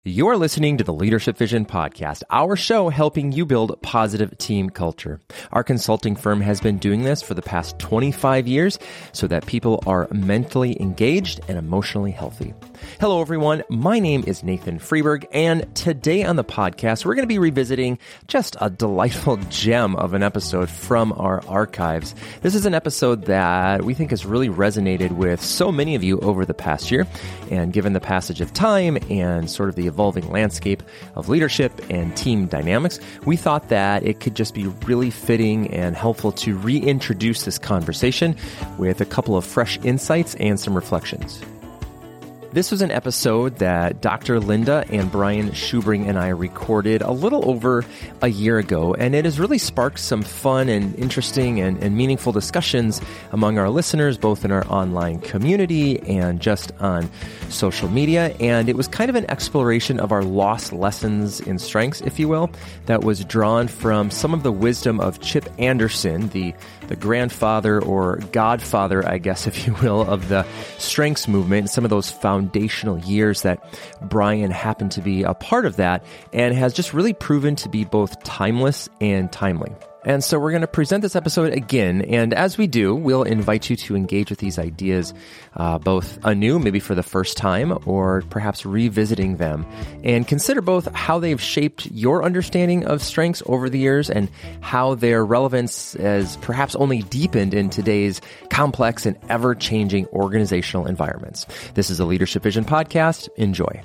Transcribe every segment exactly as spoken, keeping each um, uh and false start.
You're listening to the Leadership Vision Podcast, our show helping you build positive team culture. Our consulting firm has been doing this for the past twenty-five years so that people are mentally engaged and emotionally healthy. Hello, everyone. My name is Nathan Freeberg, and today on the podcast, we're going to be revisiting just a delightful gem of an episode from our archives. This is an episode that we think has really resonated with so many of you over the past year, and given the passage of time and sort of the evolving landscape of leadership and team dynamics, we thought that it could just be really fitting and helpful to reintroduce this conversation with a couple of fresh insights and some reflections. This was an episode that Doctor Linda and Brian Schubring and I recorded a little over a year ago, and it has really sparked some fun and interesting and, and meaningful discussions among our listeners, both in our online community and just on social media. And it was kind of an exploration of our lost lessons in strengths, if you will, that was drawn from some of the wisdom of Chip Anderson, the, the grandfather or godfather, I guess, if you will, of the strengths movement, and some of those foundations foundational years that Brian happened to be a part of that and has just really proven to be both timeless and timely. And so we're going to present this episode again, and as we do, we'll invite you to engage with these ideas uh, both anew, maybe for the first time, or perhaps revisiting them, and consider both how they've shaped your understanding of strengths over the years and how their relevance has perhaps only deepened in today's complex and ever-changing organizational environments. This is a Leadership Vision podcast. Enjoy.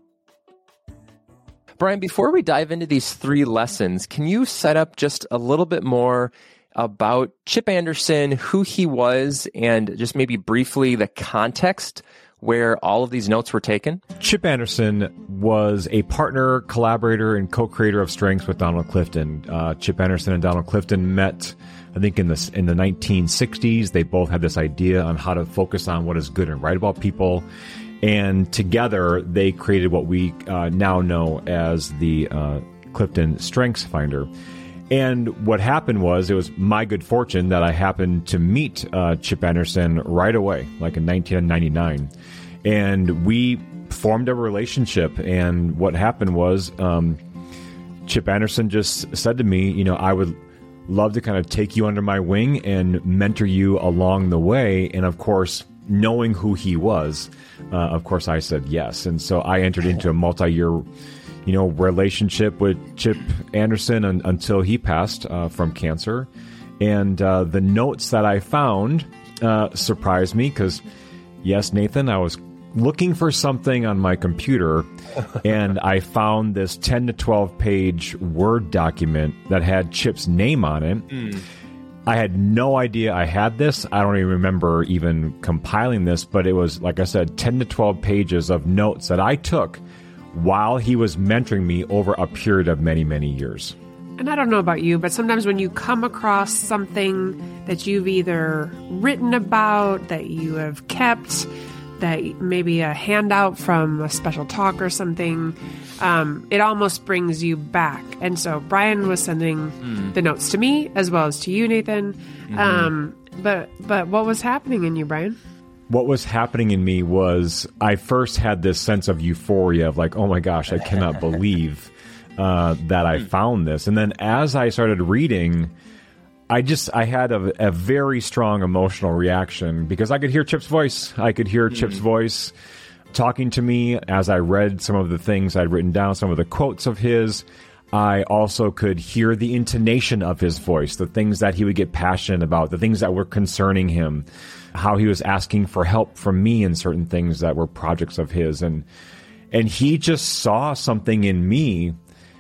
Brian, before we dive into these three lessons, can you set up just a little bit more about Chip Anderson, who he was, and just maybe briefly the context where all of these notes were taken? Chip Anderson was a partner, collaborator, and co-creator of Strengths with Donald Clifton. Uh, Chip Anderson and Donald Clifton met, I think, in the, in the nineteen sixties. They both had this idea on how to focus on what is good and right about people. And together, they created what we uh, now know as the uh, Clifton Strengths Finder. And what happened was, it was my good fortune that I happened to meet uh, Chip Anderson right away, like in nineteen ninety-nine. And we formed a relationship. And what happened was, um, Chip Anderson just said to me, you know, I would love to kind of take you under my wing and mentor you along the way. And of course, knowing who he was, uh, of course, I said yes. And so I entered into a multi-year, you know, relationship with Chip Anderson un- until he passed uh, from cancer. And uh, the notes that I found uh, surprised me because, yes, Nathan, I was looking for something on my computer, and I found this ten to twelve page Word document that had Chip's name on it. Mm. I had no idea I had this. I don't even remember even compiling this, but it was, like I said, ten to twelve pages of notes that I took while he was mentoring me over a period of many, many years. And I don't know about you, but sometimes when you come across something that you've either written about, that you have kept, that maybe a handout from a special talk or something, um, it almost brings you back. And so Brian was sending mm. the notes to me as well as to you, Nathan. Mm-hmm. Um, but but what was happening in you, Brian? What was happening in me was I first had this sense of euphoria of like, oh my gosh, I cannot believe uh, that I found this. And then as I started reading, I just, I had a, a very strong emotional reaction because I could hear Chip's voice. I could hear mm. Chip's voice talking to me as I read some of the things I'd written down, some of the quotes of his. I also could hear the intonation of his voice, the things that he would get passionate about, the things that were concerning him, how he was asking for help from me in certain things that were projects of his. And, and he just saw something in me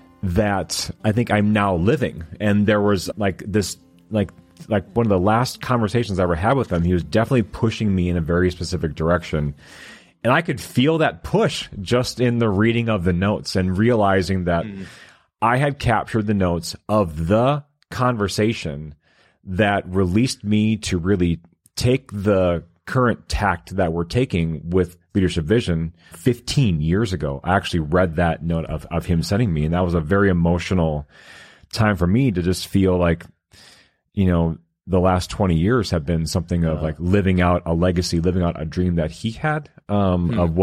that I think I'm now living. And there was like this, like, like one of the last conversations I ever had with him, he was definitely pushing me in a very specific direction. And I could feel that push just in the reading of the notes and realizing that mm. I had captured the notes of the conversation that released me to really take the current tact that we're taking with Leadership Vision fifteen years ago. I actually read that note of, of him sending me, and that was a very emotional time for me to just feel like, you know, the last twenty years have been something of like living out a legacy, living out a dream that he had, um, mm. of what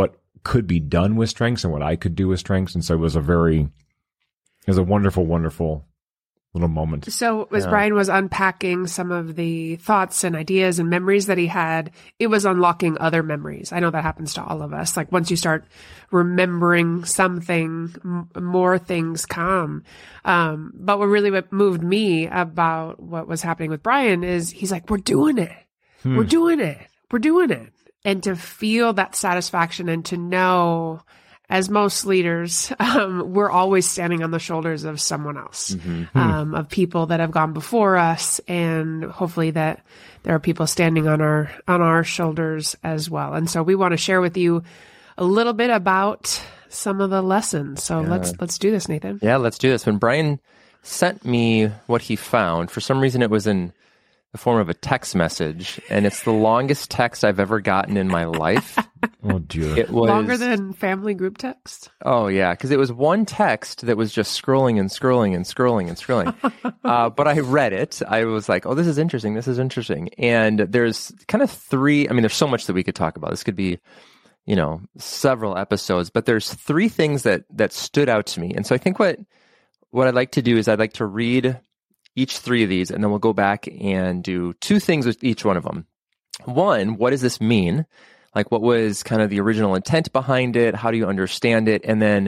could be done with strengths and what I could do with strengths. And so it was a very, it was a wonderful, wonderful little moment. So as Yeah. Brian was unpacking some of the thoughts and ideas and memories that he had, it was unlocking other memories. I know that happens to all of us. Like once you start remembering something, m- more things come. Um, but what really what moved me about what was happening with Brian is he's like, we're doing it. Hmm. We're doing it. We're doing it. And to feel that satisfaction and to know, as most leaders, um, we're always standing on the shoulders of someone else, Mm-hmm. um, of people that have gone before us, and hopefully that there are people standing on our on our shoulders as well. And so we want to share with you a little bit about some of the lessons. So Yeah. let's let's do this, Nathan. Yeah, let's do this. When Brian sent me what he found, for some reason it was in the form of a text message, and it's the longest text I've ever gotten in my life. Oh, dear. It was Longer than family group text. Oh, yeah, because it was one text that was just scrolling and scrolling and scrolling and scrolling. uh, but I read it. I was like, oh, this is interesting. This is interesting. And there's kind of three, I mean, there's so much that we could talk about. This could be, you know, several episodes, but there's three things that that stood out to me. And so I think what what I'd like to do is I'd like to read each three of these, and then we'll go back and do two things with each one of them. One, what does this mean? Like, what was kind of the original intent behind it? How do you understand it? And then,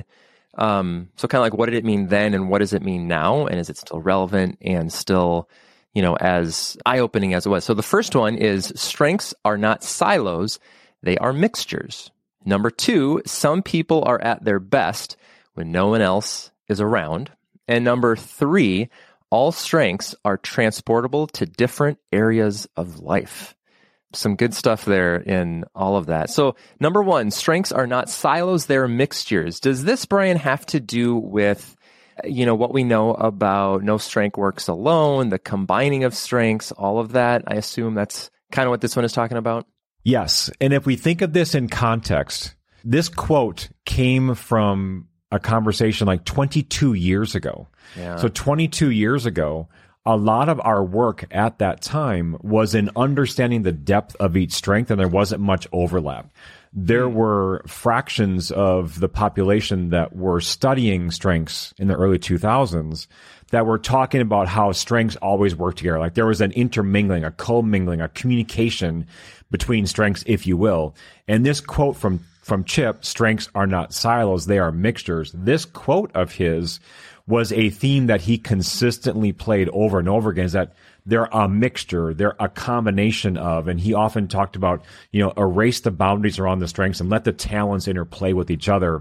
um, so kind of like, what did it mean then, and what does it mean now? And is it still relevant and still, you know, as eye-opening as it was? So the first one is strengths are not silos, they are mixtures. Number two, some people are at their best when no one else is around. And number three, all strengths are transportable to different areas of life. Some good stuff there in all of that. So number one, strengths are not silos, they're mixtures. Does this, Brian, have to do with, you know, what we know about no strength works alone, the combining of strengths, all of that? I assume that's kind of what this one is talking about. Yes. And if we think of this in context, this quote came from a conversation like twenty-two years ago. Yeah. So twenty-two years ago, a lot of our work at that time was in understanding the depth of each strength, and there wasn't much overlap. There were fractions of the population that were studying strengths in the early two thousands that were talking about how strengths always work together. Like there was an intermingling, a commingling, a communication between strengths, if you will. And this quote from, from Chip, strengths are not silos, they are mixtures. This quote of his was a theme that he consistently played over and over again, is that they're a mixture, they're a combination of, and he often talked about, you know, erase the boundaries around the strengths and let the talents interplay with each other.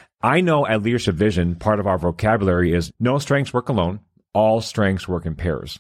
I know at Leadership Vision, part of our vocabulary is no strengths work alone, all strengths work in pairs.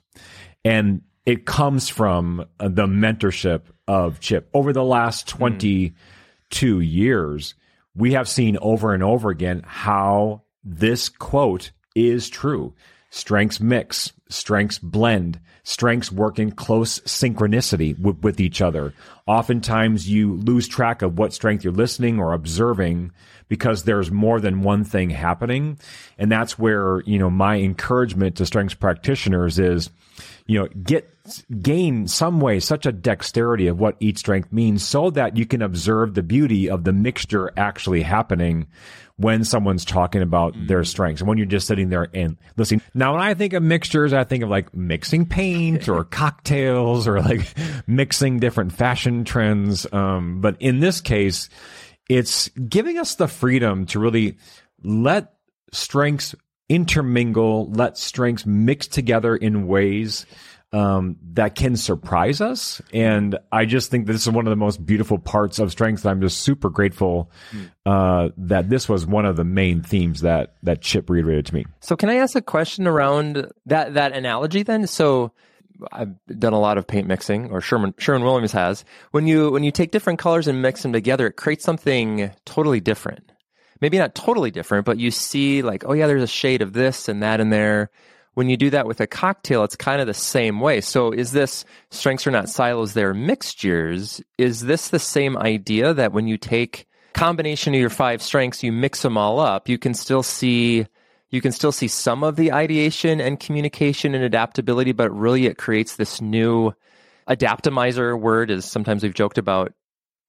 And it comes from the mentorship of Chip. Over the last twenty-two mm. years, we have seen over and over again how this quote is true. Strengths mix, strengths blend, strengths work in close synchronicity w- with each other. Oftentimes you lose track of what strength you're listening or observing because there's more than one thing happening. And that's where, you know, my encouragement to strengths practitioners is, you know, get, gain some way, such a dexterity of what each strength means so that you can observe the beauty of the mixture actually happening when someone's talking about mm. their strengths and when you're just sitting there and listening. Now, when I think of mixtures, I think of like mixing paint or cocktails or like mixing different fashion trends. Um, but in this case, it's giving us the freedom to really let strengths intermingle, let strengths mix together in ways um, that can surprise us. And I just think this is one of the most beautiful parts of strengths. I'm just super grateful uh, that this was one of the main themes that that Chip reiterated to me. So can I ask a question around that that analogy then? So I've done a lot of paint mixing, or Sherman Sherman Williams has. When you when you take different colors and mix them together, it creates something totally different. Maybe not totally different, but you see like, oh yeah, there's a shade of this and that in there. When you do that with a cocktail, it's kind of the same way. So is this strengths are not silos, they're mixtures? Is this the same idea that when you take combination of your five strengths, you mix them all up, you can still see you can still see some of the ideation and communication and adaptability, but really it creates this new adaptomizer word, as sometimes we've joked about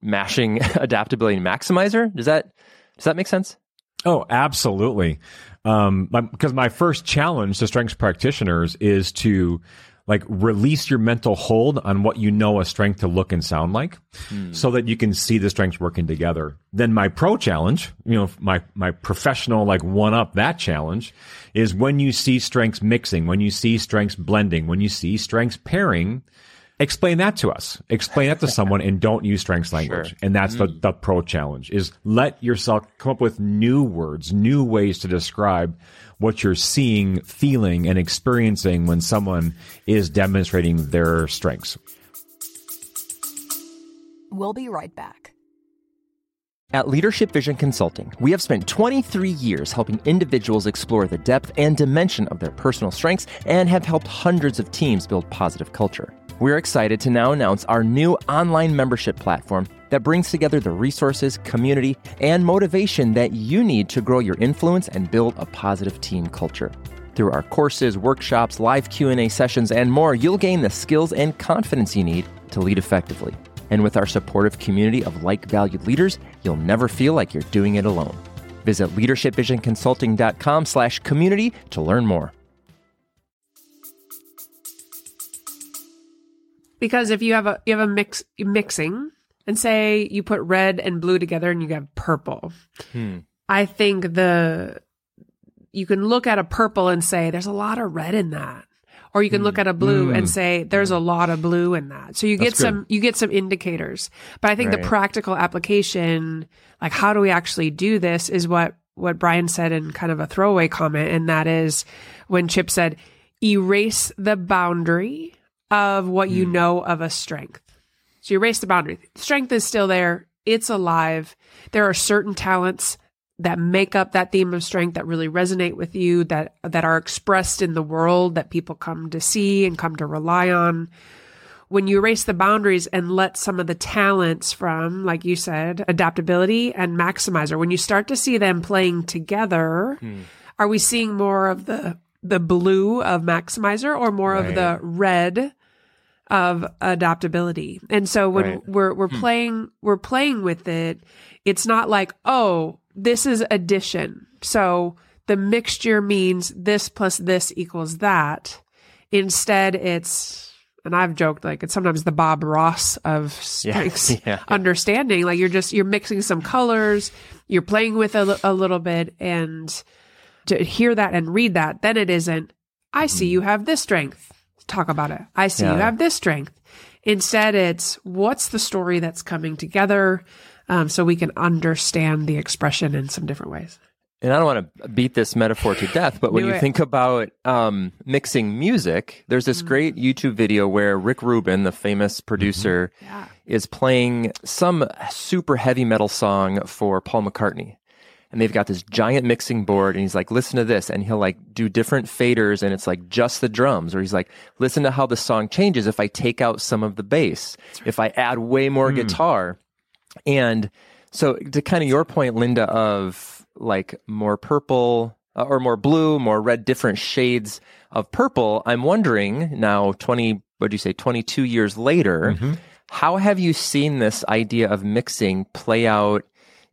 mashing adaptability and maximizer. Does that does that make sense? Oh, absolutely. Um, my, because my first challenge to strengths practitioners is to like release your mental hold on what you know a strength to look and sound like, hmm. so that you can see the strengths working together. Then my pro challenge, you know, my my professional like one up that challenge is when you see strengths mixing, when you see strengths blending, when you see strengths pairing. Explain that to us. Explain that to someone and don't use strengths language. Sure. And that's mm. the, the pro challenge is let yourself come up with new words, new ways to describe what you're seeing, feeling, and experiencing when someone is demonstrating their strengths. We'll be right back. At Leadership Vision Consulting, we have spent twenty-three years helping individuals explore the depth and dimension of their personal strengths and have helped hundreds of teams build positive culture. We're excited to now announce our new online membership platform that brings together the resources, community, and motivation that you need to grow your influence and build a positive team culture. Through our courses, workshops, live Q and A sessions, and more, you'll gain the skills and confidence you need to lead effectively. And with our supportive community of like-valued leaders, you'll never feel like you're doing it alone. Visit leadership vision consulting dot com slash community to learn more. Because if you have a you have a mix mixing, and say you put red and blue together and you have purple, hmm. I think the you can look at a purple and say there's a lot of red in that, or you can hmm. look at a blue hmm. and say there's a lot of blue in that. So you That's get good. some you get some indicators. But I think right. the practical application, like how do we actually do this, is what what Brian said in kind of a throwaway comment, and that is when Chip said, erase the boundary of what you mm. know of a strength. So you erase the boundary. Strength is still there. It's alive. There are certain talents that make up that theme of strength that really resonate with you, that that are expressed in the world, that people come to see and come to rely on. When you erase the boundaries and let some of the talents from, like you said, adaptability and maximizer, when you start to see them playing together, mm. are we seeing more of the the blue of maximizer or more right. of the red of adaptability? And so when right. we're we're hmm. playing we're playing with it, it's not like, oh, this is addition, so the mixture means this plus this equals that. Instead, it's, and I've joked, like it's sometimes the Bob Ross of strengths yeah. yeah. understanding. Like you're just you're mixing some colors, you're playing with a, a little bit, and to hear that and read that, then it isn't, I see you have this strength. Talk about it. I see yeah. you have this strength. Instead, it's what's the story that's coming together, um, so we can understand the expression in some different ways. And I don't want to beat this metaphor to death, but when Do you it. think about um, mixing music, there's this mm-hmm. great YouTube video where Rick Rubin, the famous producer, mm-hmm. yeah. is playing some super heavy metal song for Paul McCartney. And they've got this giant mixing board, and he's like, listen to this. And he'll like do different faders, and it's like just the drums. Or he's like, listen to how the song changes if I take out some of the bass, right. if I add way more mm. guitar. And so to kind of your point, Linda, of like more purple uh, or more blue, more red, different shades of purple, I'm wondering now, twenty, what'd you say, twenty-two years later, mm-hmm. how have you seen this idea of mixing play out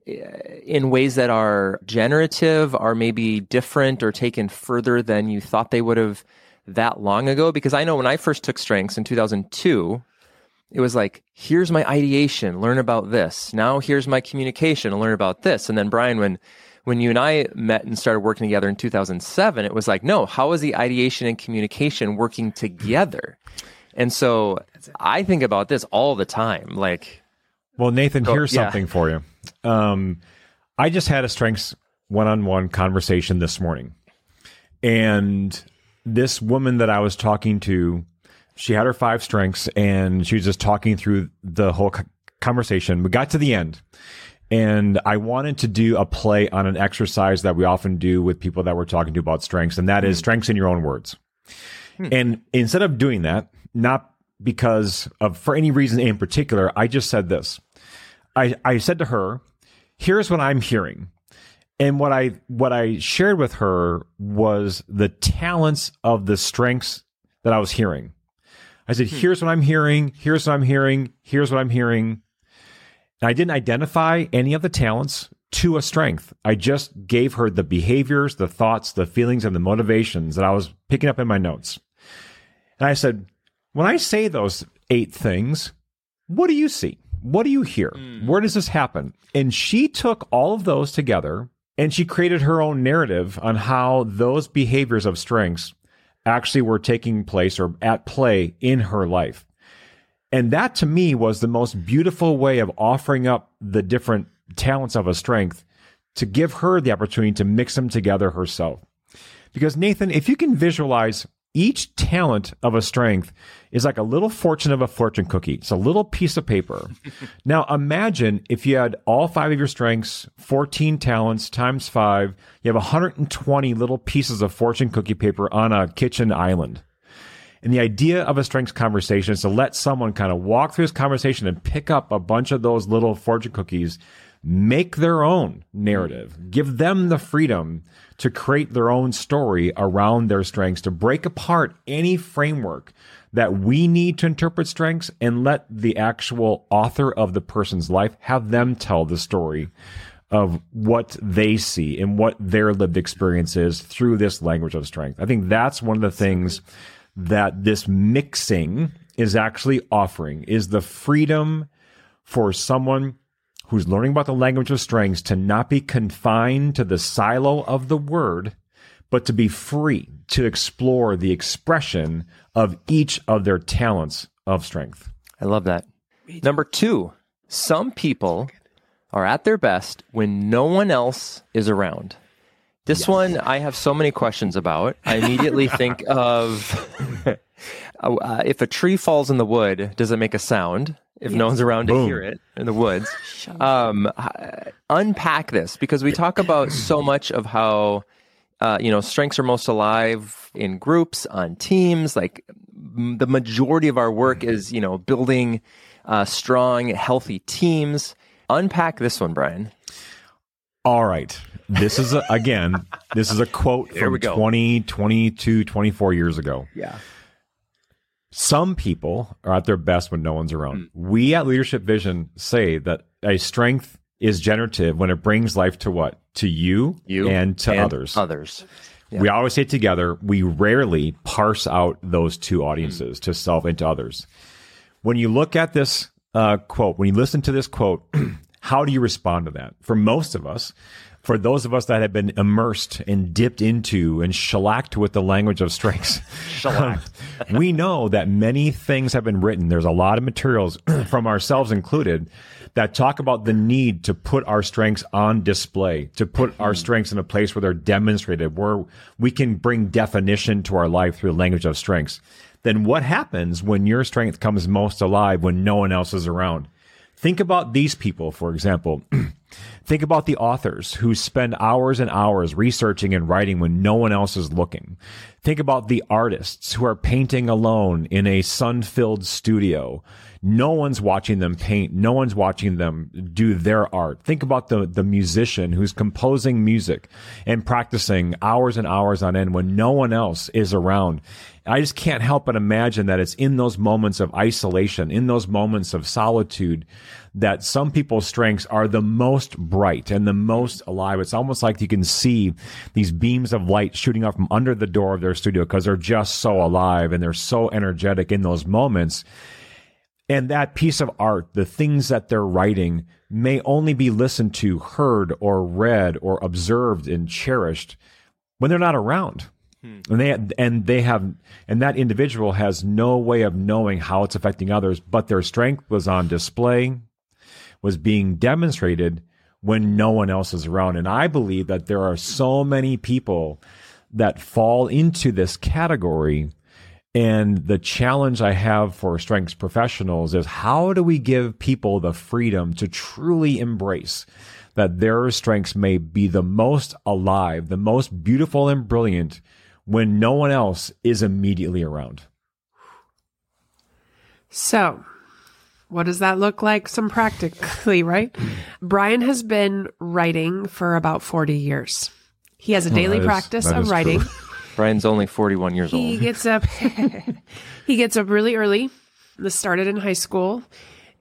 in ways that are generative, are maybe different or taken further than you thought they would have that long ago? Because I know when I first took strengths in two thousand two, it was like, here's my ideation, learn about this. Now here's my communication, learn about this. And then Brian, when when you and I met and started working together in two thousand seven, it was like, no, how is the ideation and communication working together? And so I think about this all the time. Like, well, Nathan, go, here's yeah. something for you. Um, I just had a strengths one-on-one conversation this morning. And this woman that I was talking to, she had her five strengths, and she was just talking through the whole conversation. We got to the end, and I wanted to do a play on an exercise that we often do with people that we're talking to about strengths, and that mm. is strengths in your own words. Mm. And instead of doing that, not because of for any reason in particular, I just said this. I, I said to her, here's what I'm hearing. And what I what I shared with her was the talents of the strengths that I was hearing. I said, here's what I'm hearing, here's what I'm hearing, here's what I'm hearing. I didn't identify any of the talents to a strength. I just gave her the behaviors, the thoughts, the feelings, and the motivations that I was picking up in my notes. And I said, when I say those eight things, what do you see? What do you hear? Mm. Where does this happen? And she took all of those together and she created her own narrative on how those behaviors of strengths actually were taking place or at play in her life. And that to me was the most beautiful way of offering up the different talents of a strength to give her the opportunity to mix them together herself. Because Nathan, if you can visualize each talent of a strength is like a little fortune of a fortune cookie. It's a little piece of paper. Now imagine if you had all five of your strengths, fourteen talents times five, you have one hundred twenty little pieces of fortune cookie paper on a kitchen island. And the idea of a strengths conversation is to let someone kind of walk through this conversation and pick up a bunch of those little fortune cookies, make their own narrative, give them the freedom to create their own story around their strengths, to break apart any framework that we need to interpret strengths and let the actual author of the person's life have them tell the story of what they see and what their lived experience is through this language of strength. I think that's one of the things that this mixing is actually offering, is the freedom for someone who's learning about the language of strengths to not be confined to the silo of the word, but to be free to explore the expression of each of their talents of strength. I love that. Number two, some people are at their best when no one else is around. This yes. one I have so many questions about. I immediately think of uh, if a tree falls in the wood, does it make a sound? If yes. no one's around Boom. to hear it in the woods. Um, unpack this, because we talk about so much of how, uh, you know, strengths are most alive in groups, on teams. Like m- the majority of our work is, you know, building uh, strong, healthy teams. Unpack this one, Brian. All right. This is, a, again, this is a quote from twenty, twenty-two, twenty-four years ago. Yeah. Some people are at their best when no one's around. Mm. We at Leadership Vision say that a strength is generative when it brings life to what? To you, you and to and others. Others. Yeah. We always say it together. We rarely parse out those two audiences, mm. to self and to others. When you look at this uh, quote, when you listen to this quote, how do you respond to that? For most of us, for those of us that have been immersed and dipped into and shellacked with the language of strengths, shellacked. We know that many things have been written. There's a lot of materials, from ourselves included, that talk about the need to put our strengths on display, to put our strengths in a place where they're demonstrated, where we can bring definition to our life through the language of strengths. Then what happens when your strength comes most alive when no one else is around? Think about these people, for example. Think about the authors who spend hours and hours researching and writing when no one else is looking. Think about the artists who are painting alone in a sun-filled studio. No one's watching them paint. No one's watching them do their art. Think about the, the musician who's composing music and practicing hours and hours on end when no one else is around. I just can't help but imagine that it's in those moments of isolation, in those moments of solitude, that some people's strengths are the most bright and the most alive. It's almost like you can see these beams of light shooting up from under the door of their studio because they're just so alive and they're so energetic in those moments. And that piece of art, the things that they're writing, may only be listened to, heard, or read, or observed and cherished when they're not around. Hmm. And they and they have and that individual has no way of knowing how it's affecting others, but their strength was on display, was being demonstrated when no one else is around. And I believe that there are so many people that fall into this category. And the challenge I have for strengths professionals is, how do we give people the freedom to truly embrace that their strengths may be the most alive, the most beautiful and brilliant when no one else is immediately around? So, what does that look like? Some practically, right? Brian has been writing for about forty years. He has a daily oh, practice is, of writing. True. Brian's only forty-one years he old. Gets up, he gets up really early. This started in high school.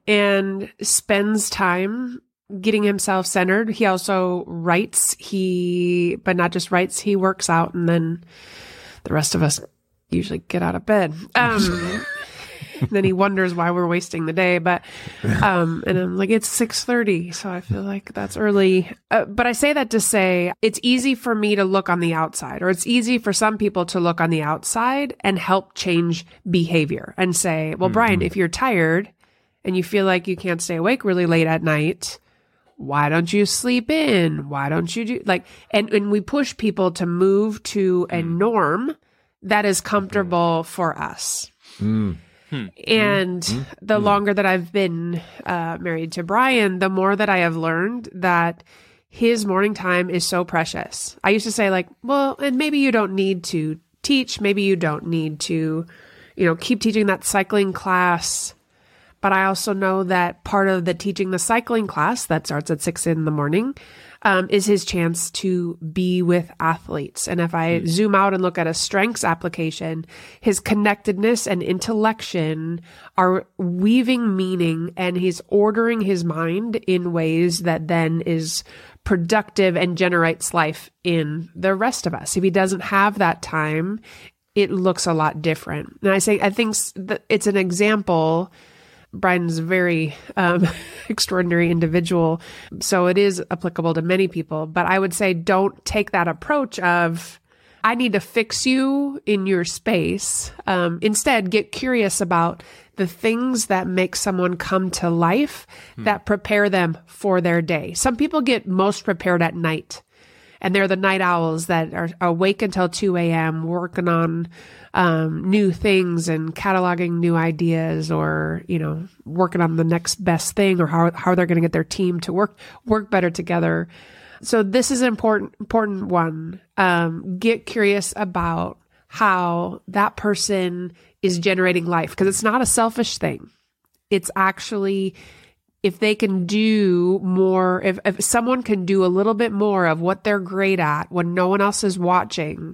and spends time getting himself centered. He also writes, he, but not just writes, he works out, and then the rest of us usually get out of bed. Um, then he wonders why we're wasting the day. But, um, and I'm like, it's six thirty. So I feel like that's early. Uh, but I say that to say it's easy for me to look on the outside, or it's easy for some people to look on the outside and help change behavior and say, well, mm-hmm. Brian, if you're tired and you feel like you can't stay awake really late at night, why don't you sleep in? Why don't you do like, and, and we push people to move to a norm that is comfortable for us. Mm. Hmm. And hmm. the hmm. longer that I've been uh, married to Brian, the more that I have learned that his morning time is so precious. I used to say like, well, and maybe you don't need to teach. Maybe you don't need to, you know, keep teaching that cycling class. But I also know that part of the teaching the cycling class that starts at six in the morning Um, is his chance to be with athletes. And if I mm. zoom out and look at a strengths application, his connectedness and intellection are weaving meaning, and he's ordering his mind in ways that then is productive and generates life in the rest of us. If he doesn't have that time, it looks a lot different. And I say, I think that it's an example. Brian's a very um, extraordinary individual, so it is applicable to many people. But I would say don't take that approach of, I need to fix you in your space. Um, instead, get curious about the things that make someone come to life hmm. that prepare them for their day. Some people get most prepared at night, and they're the night owls that are awake until two a.m. working on um, new things and cataloging new ideas, or, you know, working on the next best thing, or how, how they're going to get their team to work, work better together. So this is an important, important one. Um, get curious about how that person is generating life, because it's not a selfish thing. It's actually, if they can do more, if, if someone can do a little bit more of what they're great at when no one else is watching,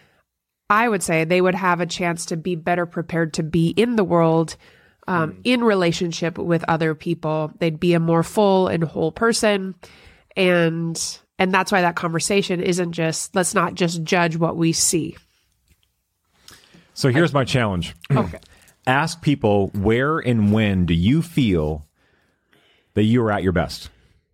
I would say they would have a chance to be better prepared to be in the world, um, mm. in relationship with other people. They'd be a more full and whole person. And, and that's why that conversation isn't just, let's not just judge what we see. So here's my challenge. Okay. Ask people, where and when do you feel that you are at your best?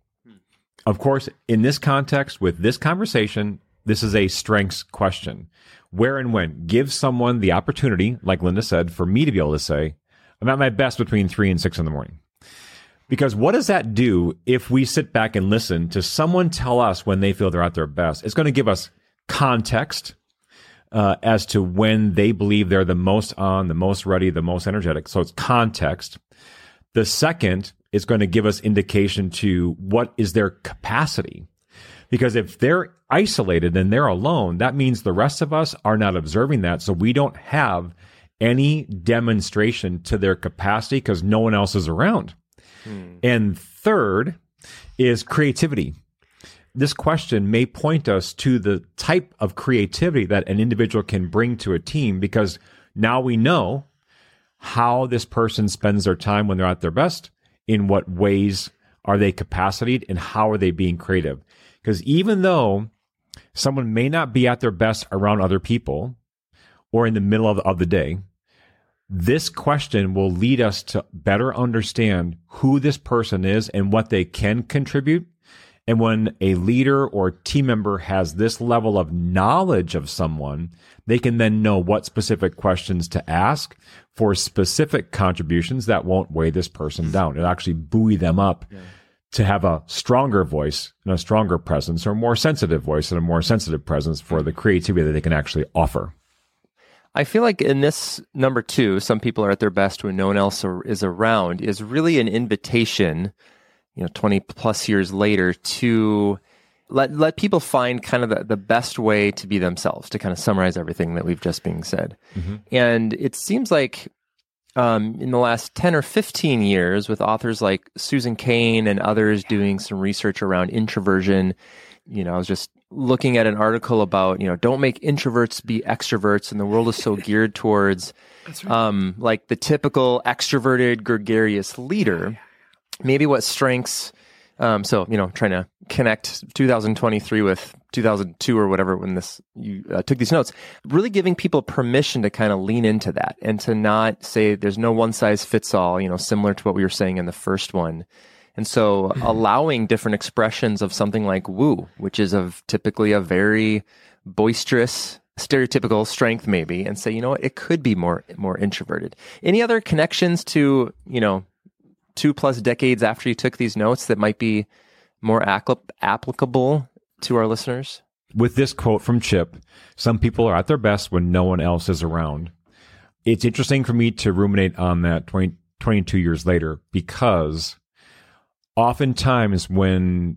Of course, in this context, with this conversation, this is a strengths question. Where and when? Give someone the opportunity, like Linda said, for me to be able to say, I'm at my best between three and six in the morning. Because what does that do if we sit back and listen to someone tell us when they feel they're at their best? It's going to give us context uh, as to when they believe they're the most on, the most ready, the most energetic. So it's context. The second is going to give us indication to what is their capacity. Because if they're isolated and they're alone, that means the rest of us are not observing that. So we don't have any demonstration to their capacity because no one else is around. Hmm. And third is creativity. This question may point us to the type of creativity that an individual can bring to a team, because now we know how this person spends their time when they're at their best, in what ways are they capacitated, and how are they being creative. Because even though someone may not be at their best around other people or in the middle of, of the day, this question will lead us to better understand who this person is and what they can contribute. And when a leader or team member has this level of knowledge of someone, they can then know what specific questions to ask for specific contributions that won't weigh this person down. It'll actually buoy them up yeah. to have a stronger voice and a stronger presence, or a more sensitive voice and a more sensitive presence for the creativity that they can actually offer. I feel like in this number two, some people are at their best when no one else are, is around, is really an invitation, you know, twenty plus years later, to let let people find kind of the, the best way to be themselves, to kind of summarize everything that we've just been said. Mm-hmm. And it seems like um, in the last ten or fifteen years, with authors like Susan Cain and others doing some research around introversion, you know, I was just looking at an article about, you know, don't make introverts be extroverts, and the world is so geared towards right. um, like the typical extroverted, gregarious leader. maybe what strengths, um, so, you know, trying to connect two thousand twenty-three with two thousand two or whatever when this you uh, took these notes, really giving people permission to kind of lean into that and to not say there's no one size fits all, you know, similar to what we were saying in the first one. And so allowing different expressions of something like woo, which is of typically a very boisterous, stereotypical strength maybe, and say, you know what, it could be more more introverted. Any other connections to, you know, two plus decades after you took these notes that might be more acl- applicable to our listeners? With this quote from Chip, some people are at their best when no one else is around. It's interesting for me to ruminate on that twenty, twenty-two years later, because oftentimes when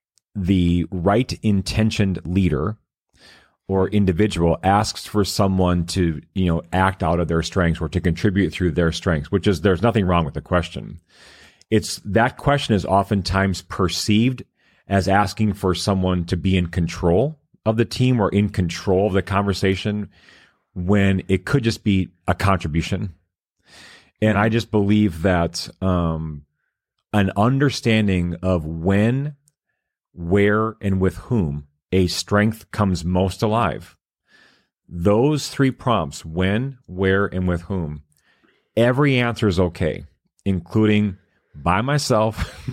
the right intentioned leader or individual asks for someone to, you know, act out of their strengths or to contribute through their strengths, which is, there's nothing wrong with the question. It's that question is oftentimes perceived as asking for someone to be in control of the team or in control of the conversation, when it could just be a contribution. And I just believe that um, an understanding of when, where, and with whom a strength comes most alive. Those three prompts, when, where, and with whom, every answer is okay, including by myself,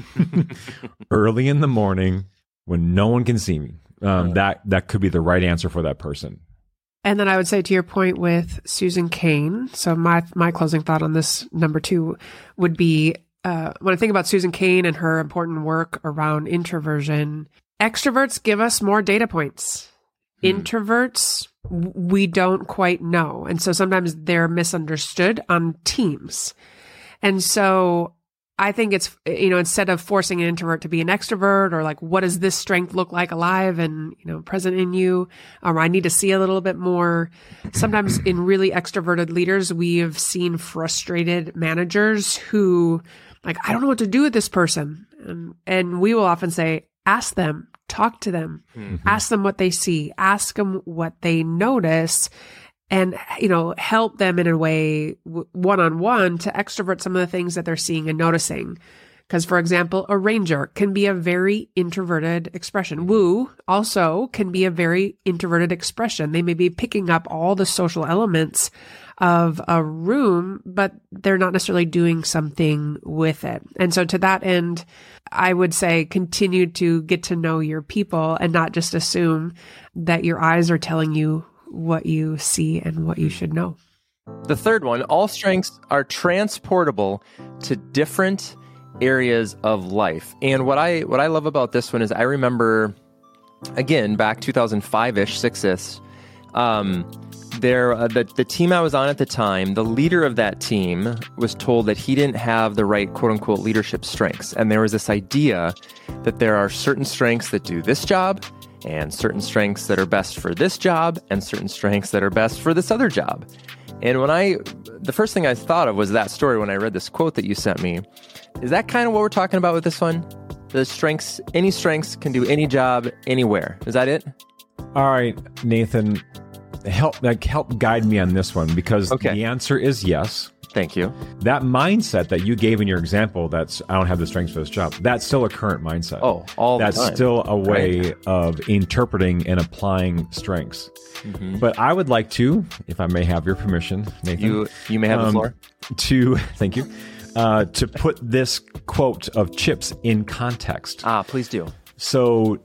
early in the morning, when no one can see me. Um, that that could be the right answer for that person. And then I would say, to your point with Susan Cain, so my my closing thought on this number two would be, uh, when I think about Susan Cain and her important work around introversion, extroverts give us more data points. Hmm. Introverts, we don't quite know. And so sometimes they're misunderstood on teams. And so I think it's, you know, instead of forcing an introvert to be an extrovert, or like, what does this strength look like alive and, you know, present in you? Or I need to see a little bit more. Sometimes in really extroverted leaders, we have seen frustrated managers who like, I don't know what to do with this person. And, and we will often say, ask them, talk to them, mm-hmm. ask them what they see, ask them what they notice, and, you know, help them in a way one-on-one to extrovert some of the things that they're seeing and noticing. Because, for example, a ranger can be a very introverted expression. Woo also can be a very introverted expression. They may be picking up all the social elements of a room, but they're not necessarily doing something with it. And so to that end, I would say continue to get to know your people and not just assume that your eyes are telling you what you see and what you should know. The third one, all strengths are transportable to different areas of life. And what I what I love about this one is I remember, again, back two thousand five-ish, six-ish, um, there, uh, the, the team I was on at the time, the leader of that team was told that he didn't have the right quote-unquote leadership strengths. And there was this idea that there are certain strengths that do this job, and certain strengths that are best for this job, and certain strengths that are best for this other job. And when I, the first thing I thought of was that story when I read this quote that you sent me. Is that kind of what we're talking about with this one? The strengths, any strengths can do any job anywhere. Is that it? All right, Nathan, help like help guide me on this one, because okay. the answer is yes. Thank you. That mindset that you gave in your example, that's I don't have the strengths for this job, that's still a current mindset. Oh, all That's the time. still a way right. of interpreting and applying strengths. Mm-hmm. But I would like to, if I may have your permission, Nathan. You, you may have um, the floor. To, thank you, uh, to put this quote of Chip's in context. Ah, please do. So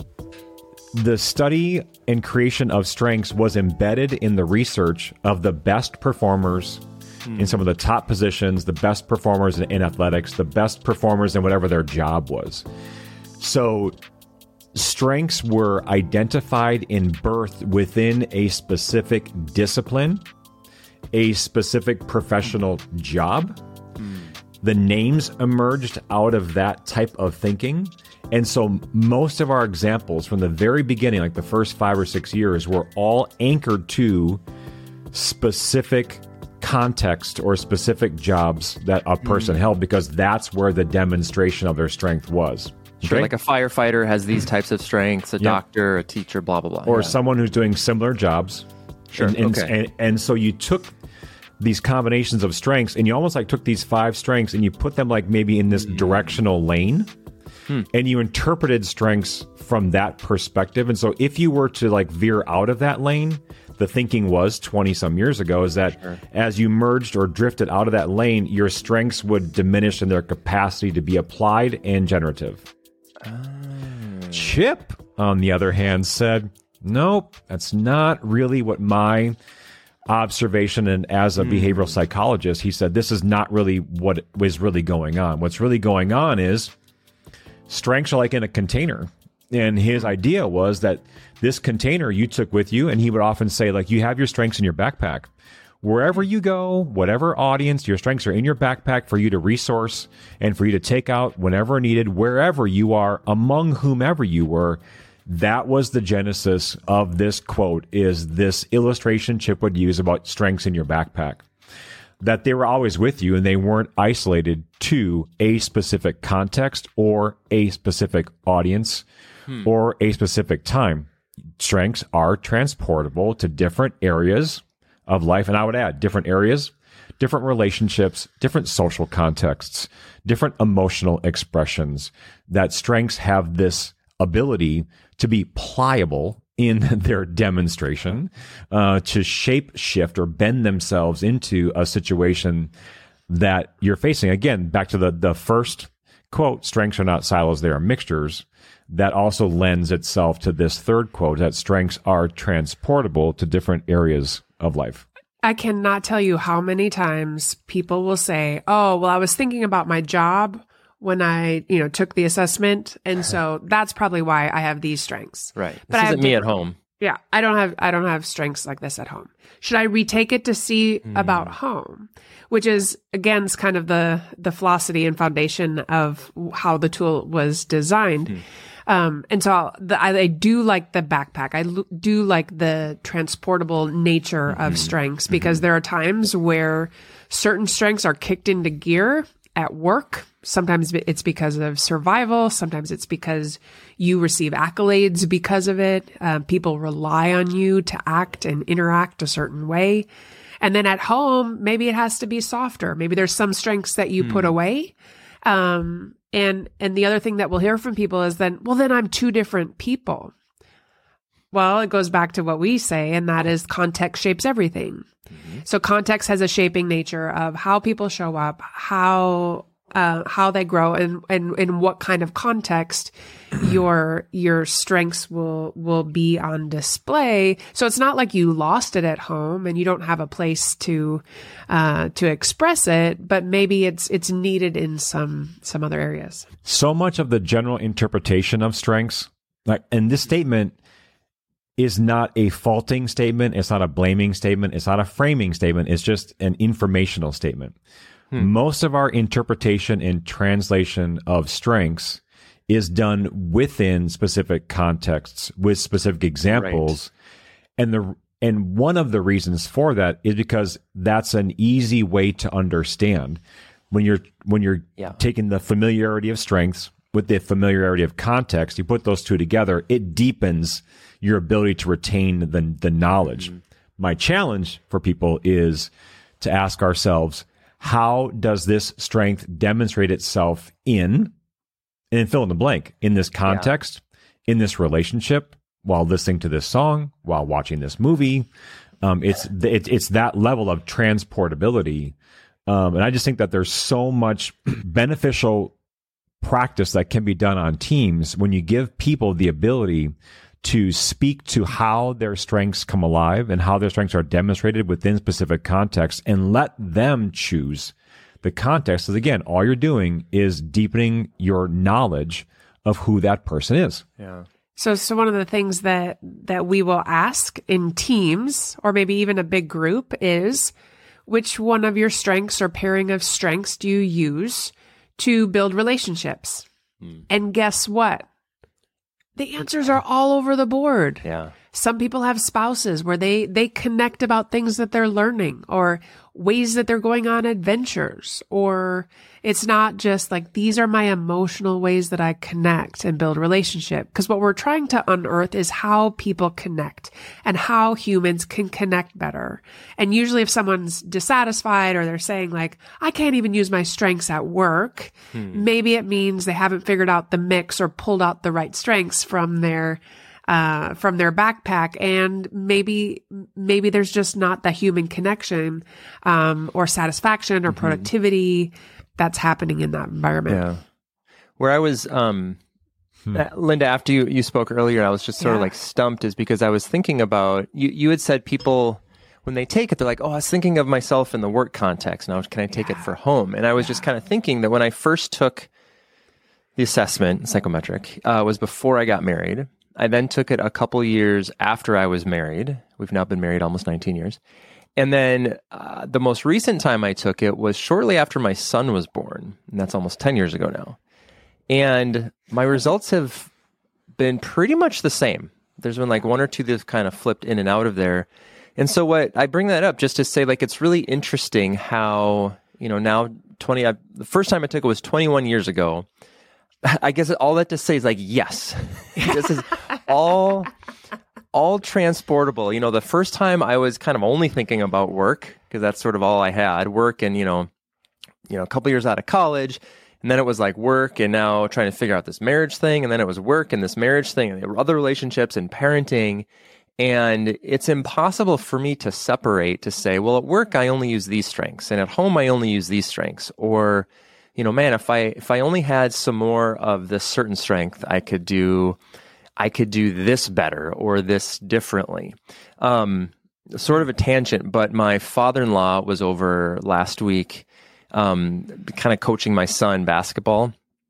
the study and creation of strengths was embedded in the research of the best performers in some of the top positions, the best performers in, in athletics, the best performers in whatever their job was. So strengths were identified in birth within a specific discipline, a specific professional job. Mm. The names emerged out of that type of thinking. And so most of our examples from the very beginning, like the first five or six years, were all anchored to specific context or specific jobs that a person mm. held, because that's where the demonstration of their strength was. Sure, okay? Like a firefighter has these types of strengths, a yeah. doctor, a teacher, blah, blah, blah. Or yeah. someone who's doing similar jobs. Sure, and, and, okay. and, and so you took these combinations of strengths, and you almost like took these five strengths and you put them like maybe in this directional lane, hmm. and you interpreted strengths from that perspective. And so if you were to like veer out of that lane, the thinking was twenty some years ago is that sure. as you merged or drifted out of that lane, your strengths would diminish in their capacity to be applied and generative. Oh. Chip, on the other hand, said, nope, that's not really what my observation, and as a mm. behavioral psychologist, he said, this is not really what was really going on. What's really going on is strengths are like in a container. And his idea was that this container you took with you, and he would often say, like, you have your strengths in your backpack. Wherever you go, whatever audience, your strengths are in your backpack for you to resource and for you to take out whenever needed, wherever you are, among whomever you were. That was the genesis of this quote, is this illustration Chip would use about strengths in your backpack. That they were always with you and they weren't isolated to a specific context or a specific audience hmm. or a specific time. Strengths are transportable to different areas of life. And I would add different areas, different relationships, different social contexts, different emotional expressions. That strengths have this ability to be pliable in their demonstration, uh, to shape shift or bend themselves into a situation that you're facing. Again, back to the, the first quote, strengths are not silos, they are mixtures. That also lends itself to this third quote, that strengths are transportable to different areas of life. I cannot tell you how many times people will say, oh, well, I was thinking about my job when I, you know, took the assessment. And so that's probably why I have these strengths. Right. But this I isn't me at home. Yeah. I don't have, I don't have strengths like this at home. Should I retake it to see mm. about home? Which is, again, is kind of the, the philosophy and foundation of how the tool was designed. Mm. Um, and so I'll, the, I, I do like the backpack. I l- do like the transportable nature mm-hmm. of strengths, because mm-hmm. there are times where certain strengths are kicked into gear at work. Sometimes it's because of survival. Sometimes it's because you receive accolades because of it. Uh, people rely on you to act and interact a certain way. And then at home, maybe it has to be softer. Maybe there's some strengths that you mm. put away. Um, and, and the other thing that we'll hear from people is then, well, then I'm two different people. Well, it goes back to what we say, and that is context shapes everything. Mm-hmm. So context has a shaping nature of how people show up, how uh, how they grow, and and in what kind of context your your strengths will will be on display. So it's not like you lost it at home and you don't have a place to uh, to express it, but maybe it's it's needed in some some other areas. So much of the general interpretation of strengths, like, and this statement is not a faulting statement. It's not a blaming statement. It's not a framing statement. It's just an informational statement. Hmm. Most of our interpretation and translation of strengths is done within specific contexts with specific examples. Right. And the and one of the reasons for that is because that's an easy way to understand. When you're when you're yeah. taking the familiarity of strengths with the familiarity of context, you put those two together, it deepens your ability to retain the, the knowledge. Mm-hmm. My challenge for people is to ask ourselves, how does this strength demonstrate itself in, and fill in the blank, in this context, yeah. in this relationship, while listening to this song, while watching this movie? Um, it's, it, it's that level of transportability. Um, and I just think that there's so much beneficial practice that can be done on teams when you give people the ability to speak to how their strengths come alive and how their strengths are demonstrated within specific contexts, and let them choose the context. Because again, all you're doing is deepening your knowledge of who that person is. Yeah. So, so one of the things that, that we will ask in teams, or maybe even a big group, is which one of your strengths or pairing of strengths do you use to build relationships? Hmm. And guess what? The answers are all over the board. Yeah. Some people have spouses where they, they connect about things that they're learning or ways that they're going on adventures. Or it's not just like, these are my emotional ways that I connect and build relationship. Because what we're trying to unearth is how people connect and how humans can connect better. And usually if someone's dissatisfied or they're saying like, I can't even use my strengths at work, hmm. maybe it means they haven't figured out the mix or pulled out the right strengths from their uh, from their backpack. And maybe, maybe there's just not the human connection, um, or satisfaction or mm-hmm. productivity that's happening in that environment. Yeah. Where I was, um, hmm. uh, Linda, after you, you spoke earlier, I was just sort yeah. of like stumped is because I was thinking about, you, you had said people, when they take it, they're like, oh, I was thinking of myself in the work context. Now, can I take yeah. it for home? And I was yeah. just kind of thinking that when I first took the assessment, psychometric, uh, was before I got married. I then took it a couple years after I was married. We've now been married almost nineteen years. And then uh, the most recent time I took it was shortly after my son was born. And that's almost ten years ago now. And my results have been pretty much the same. There's been like one or two that's kind of flipped in and out of there. And so what I bring that up just to say, like, it's really interesting how, you know, now twenty, I, the first time I took it was twenty-one years ago. I guess all that to say is like, yes, this is all, all transportable. You know, the first time I was kind of only thinking about work because that's sort of all I had, work and, you know, you know, a couple years out of college. And then it was like work and now trying to figure out this marriage thing. And then it was work and this marriage thing and there were other relationships and parenting. And it's impossible for me to separate to say, well, at work, I only use these strengths and at home, I only use these strengths. Or, you know, man, if I, if I only had some more of this certain strength, I could do, I could do this better or this differently. Um, sort of a tangent, but my father-in-law was over last week, um, kind of coaching my son basketball.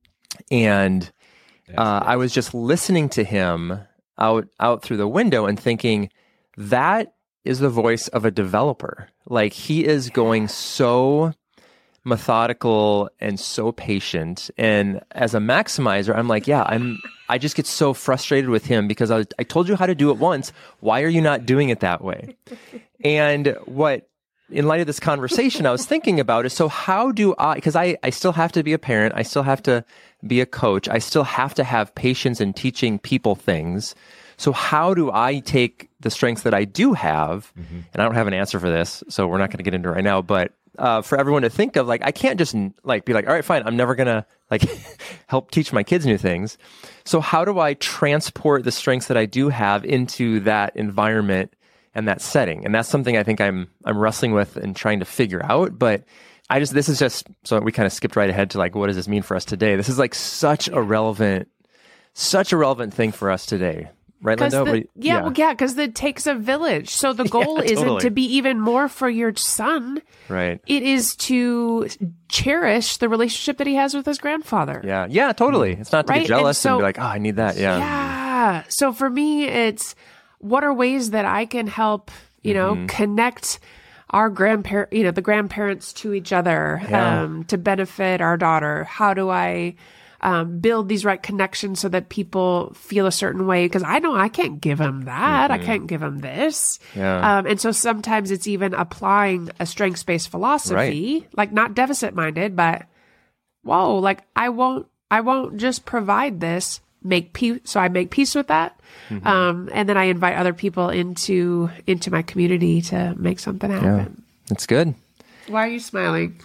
And, uh, I was just listening to him out, out through the window and thinking that is the voice of a developer. Like he is going so methodical and so patient. And as a maximizer, I'm like, yeah, I'm, I just get so frustrated with him because I, I told you how to do it once. Why are you not doing it that way? And what, in light of this conversation, I was thinking about is, so how do I, because I, I still have to be a parent. I still have to be a coach. I still have to have patience in teaching people things. So how do I take the strengths that I do have? Mm-hmm. And I don't have an answer for this, so we're not going to get into it right now, but Uh, for everyone to think of, like, I can't just like be like, all right, fine, I'm never gonna like help teach my kids new things. So how do I transport the strengths that I do have into that environment and that setting? And that's something I think I'm I'm wrestling with and trying to figure out. But I just this is just so we kind of skipped right ahead to like, what does this mean for us today? This is like such a relevant, such a relevant thing for us today. Right, Linda? The, yeah, yeah, well, yeah, because it takes a village. So the goal yeah, isn't totally. to be even more for your son. Right. It is to cherish the relationship that he has with his grandfather. Yeah, yeah, totally. It's not to right? be jealous and, so, and be like, oh, I need that. Yeah. Yeah. So for me, it's what are ways that I can help, you know, mm-hmm. connect our grandparent, you know, the grandparents to each other, yeah. um, to benefit our daughter. How do I Um, build these right connections so that people feel a certain way? Because I know I can't give them that. Mm-hmm. I can't give them this. Yeah. Um, and so sometimes it's even applying a strengths-based philosophy, right. like not deficit-minded, but whoa, like I won't, I won't just provide this, make peace. So I make peace with that. Mm-hmm. Um, and then I invite other people into, into my community to make something happen. Yeah. That's good. Why are you smiling?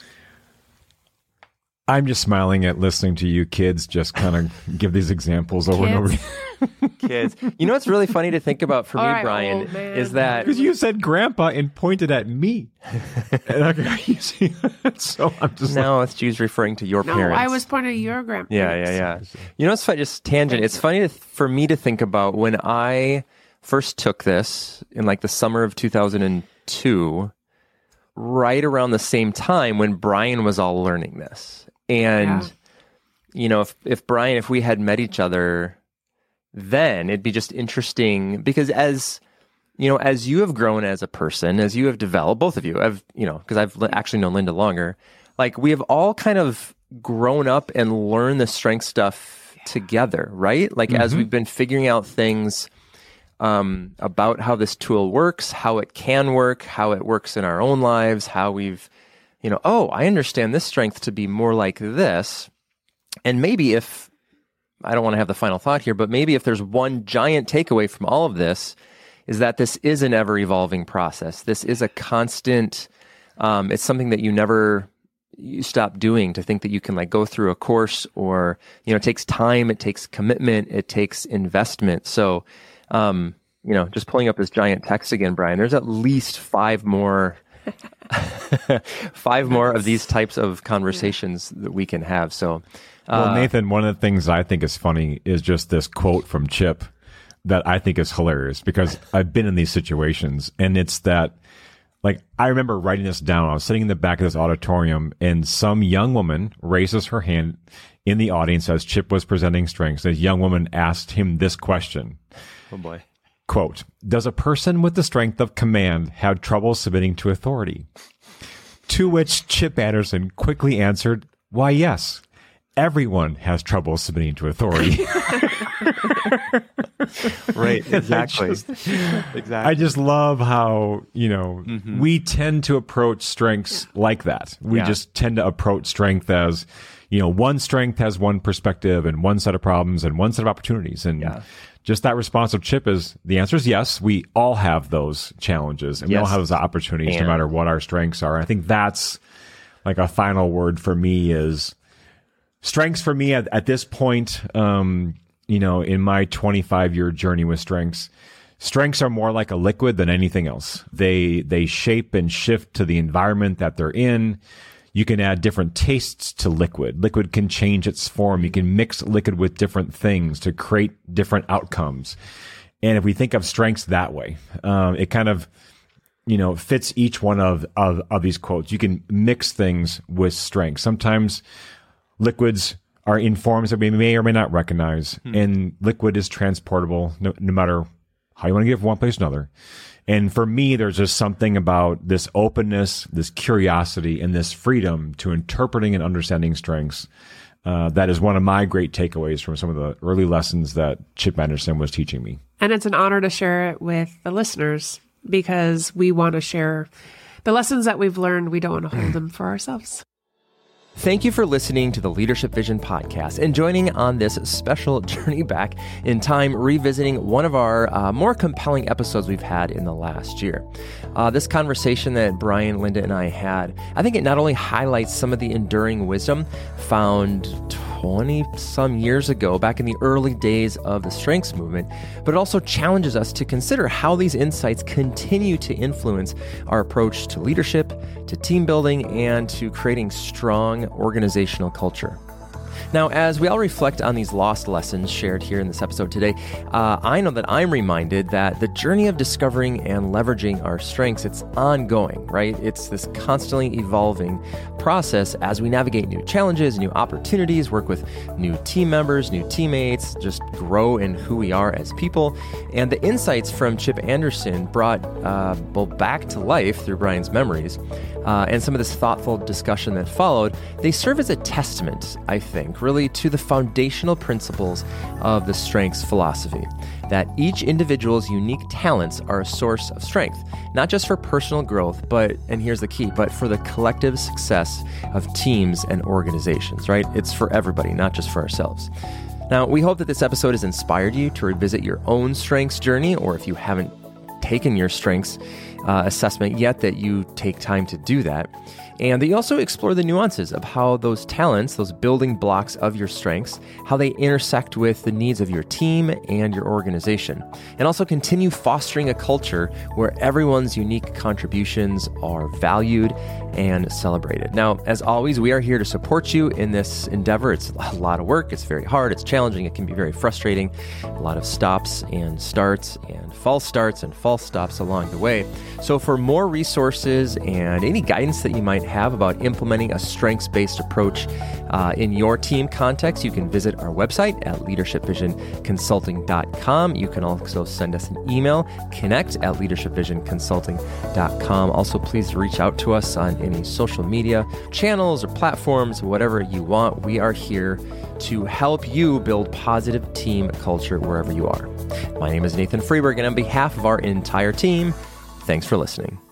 I'm just smiling at listening to you kids just kind of give these examples over kids. and over. Kids. You know what's really funny to think about for All me, right, Brian, is that... Because you said grandpa and pointed at me. And I, you see, so I'm just No, like, it's Jews referring to your no, parents. I was pointing at your grandparents. Yeah, yeah, yeah. You know what's funny? Just tangent. It's funny to, for me to think about when I first took this in like the summer of two thousand two, right around the same time when Brian was all learning this. And, yeah. you know, if, if Brian, if we had met each other then, it'd be just interesting because as, you know, as you have grown as a person, as you have developed, both of you have, you know, because I've actually known Linda longer, like we have all kind of grown up and learned the strength stuff yeah. together, right? Like mm-hmm. as we've been figuring out things um, about how this tool works, how it can work, how it works in our own lives, how we've, you know, oh, I understand this strength to be more like this. And maybe if, I don't want to have the final thought here, but maybe if there's one giant takeaway from all of this, is that this is an ever-evolving process. This is a constant, um, it's something that you never you stop doing, to think that you can like go through a course, or, you know, it takes time, it takes commitment, it takes investment. So, um, you know, just pulling up this giant text again, Brian, there's at least five more, five more of these types of conversations that we can have. So, uh, well, Nathan, one of the things I think is funny is just this quote from Chip that I think is hilarious, because I've been in these situations, and it's that, like, I remember writing this down. I was sitting in the back of this auditorium, and some young woman raises her hand in the audience as Chip was presenting strengths. This young woman asked him this question. Oh boy. Quote, does a person with the strength of command have trouble submitting to authority? To which Chip Anderson quickly answered, why, yes. Everyone has trouble submitting to authority. Right, exactly. I just, exactly. I just love how, you know, mm-hmm. we tend to approach strengths yeah. like that. We yeah. just tend to approach strength as, you know, one strength has one perspective and one set of problems and one set of opportunities. And yeah. just that response of Chip is, the answer is yes, we all have those challenges, and yes. we all have those opportunities and. no matter what our strengths are. I think that's like a final word for me is strengths for me at, at this point, um, you know, in my twenty-five year journey with strengths, strengths are more like a liquid than anything else. They, they shape and shift to the environment that they're in. You can add different tastes to liquid. Liquid can change its form. You can mix liquid with different things to create different outcomes. And if we think of strengths that way, um, it kind of, you know, fits each one of, of, of these quotes. You can mix things with strengths. Sometimes liquids are in forms that we may or may not recognize, hmm. and liquid is transportable no, no matter how you want to get from one place to another. And for me, there's just something about this openness, this curiosity, and this freedom to interpreting and understanding strengths. Uh, that is one of my great takeaways from some of the early lessons that Chip Anderson was teaching me. And it's an honor to share it with the listeners, because we want to share the lessons that we've learned. We don't want to hold them for ourselves. Thank you for listening to the Leadership Vision podcast and joining on this special journey back in time, revisiting one of our uh, more compelling episodes we've had in the last year. Uh, this conversation that Brian, Linda, and I had, I think it not only highlights some of the enduring wisdom found twenty some years ago, back in the early days of the strengths movement, but it also challenges us to consider how these insights continue to influence our approach to leadership, to team building, and to creating strong organizational culture. Now, as we all reflect on these lost lessons shared here in this episode today, uh, I know that I'm reminded that the journey of discovering and leveraging our strengths, it's ongoing, right? It's this constantly evolving process as we navigate new challenges, new opportunities, work with new team members, new teammates, just grow in who we are as people. And the insights from Chip Anderson brought uh, both back to life through Brian's memories uh, and some of this thoughtful discussion that followed, they serve as a testament, I think, really to the foundational principles of the strengths philosophy, that each individual's unique talents are a source of strength, not just for personal growth, but, and here's the key, but for the collective success of teams and organizations, right? It's for everybody, not just for ourselves. Now, we hope that this episode has inspired you to revisit your own strengths journey, or if you haven't taken your strengths uh, assessment yet, that you take time to do that. And that you also explore the nuances of how those talents, those building blocks of your strengths, how they intersect with the needs of your team and your organization. And also continue fostering a culture where everyone's unique contributions are valued and celebrated. Now, as always, we are here to support you in this endeavor. It's a lot of work. It's very hard. It's challenging. It can be very frustrating. A lot of stops and starts and false starts and false stops along the way. So for more resources and any guidance that you might have about implementing a strengths-based approach uh, in your team context, you can visit our website at leadership vision consulting dot com. You can also send us an email, connect at leadership vision consulting dot com. Also, please reach out to us on any social media channels or platforms, whatever you want. We are here to help you build positive team culture wherever you are. My name is Nathan Freeberg, and on behalf of our entire team, thanks for listening.